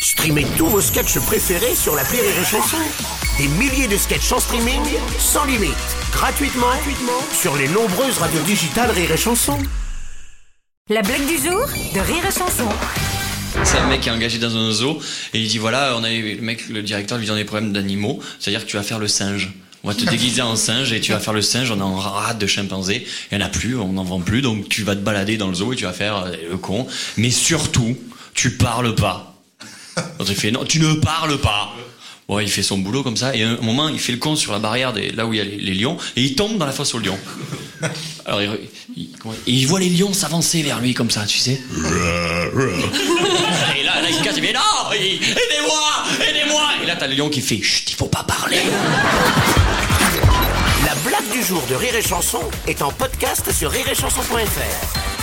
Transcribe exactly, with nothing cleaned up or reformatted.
Streamez tous vos sketchs préférés sur l'appli Rire et Chanson. Des milliers de sketchs en streaming, sans limite, gratuitement, gratuitement sur les nombreuses radios digitales Rire et Chanson. La blague du jour de Rire et Chanson. C'est un mec qui est engagé dans un zoo et il dit voilà, on a le mec, le directeur lui dit on a des problèmes d'animaux, c'est-à-dire que tu vas faire le singe. On va te déguiser en singe et tu vas faire le singe, on a un rate de chimpanzé, il n'y en a plus, on n'en vend plus, donc tu vas te balader dans le zoo et tu vas faire le con. Mais surtout, tu parles pas. Donc il fait non, tu ne parles pas. Ouais, il fait son boulot comme ça et à un moment il fait le con sur la barrière des, là où il y a les, les lions et il tombe dans la fosse aux lions. Alors il, il, et il voit les lions s'avancer vers lui comme ça, tu sais. Et là, là il se casse, il fait non, il, aidez-moi, aidez-moi. Et là t'as le lion qui fait chut, il faut pas parler. La blague du jour de Rire et Chanson est en podcast sur rire et chanson point f r.